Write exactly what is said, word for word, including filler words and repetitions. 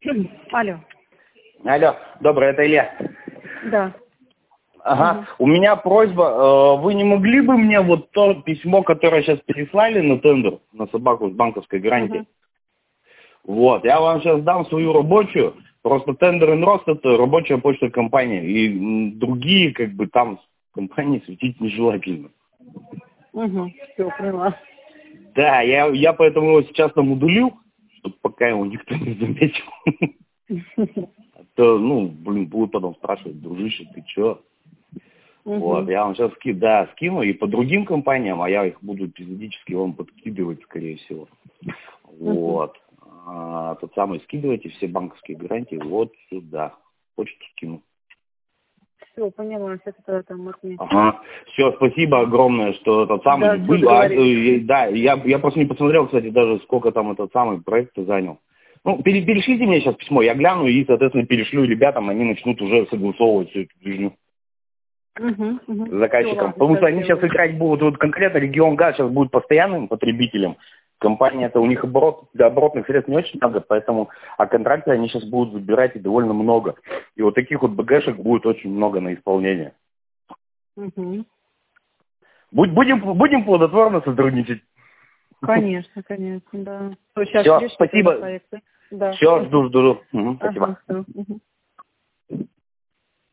Алло. Алло, доброе, это Илья. Да. Ага, Угу. у меня просьба, вы не могли бы мне вот то письмо, которое сейчас переслали на тендер, на собаку с банковской гарантией? Угу. Вот, я вам сейчас дам свою рабочую, просто тендер Инрост это рабочая почта компании, и другие, как бы, там компании светить нежелательно. Угу, все, поняла. Да, я, я поэтому его сейчас там удалил, чтобы пока его никто не заметил. То, ну, блин, будут потом спрашивать, дружище, ты чё? Угу. Вот, я вам сейчас ски, да, скину и по другим компаниям, а я их буду периодически вам подкидывать, скорее всего. Угу. Вот. А, тот самый скидывайте все банковские гарантии вот сюда. Почту скину. Все, поняла, сейчас это там отметим. Ага. Все, спасибо огромное, что этот самый Да, был. А, э, да, я, я просто не посмотрел, кстати, даже сколько там этот самый проект занял. Ну, пере, перешлите мне сейчас письмо, я гляну и, соответственно, перешлю ребятам, они начнут уже согласовывать всю эту движню. Угу, угу. Заказчикам. Потому что они сейчас играть будут, вот конкретно регион ГАЗ сейчас будет постоянным потребителем. Компания это у них оборот, для оборотных средств не очень много, поэтому, а контракты они сейчас будут выбирать и довольно много. И вот таких вот БГшек будет очень много на исполнение. Угу. Будь, будем, будем плодотворно сотрудничать. Конечно, конечно, да. Все, спасибо. Да. Все, жду, жду. Угу, спасибо. Ага, все. Угу.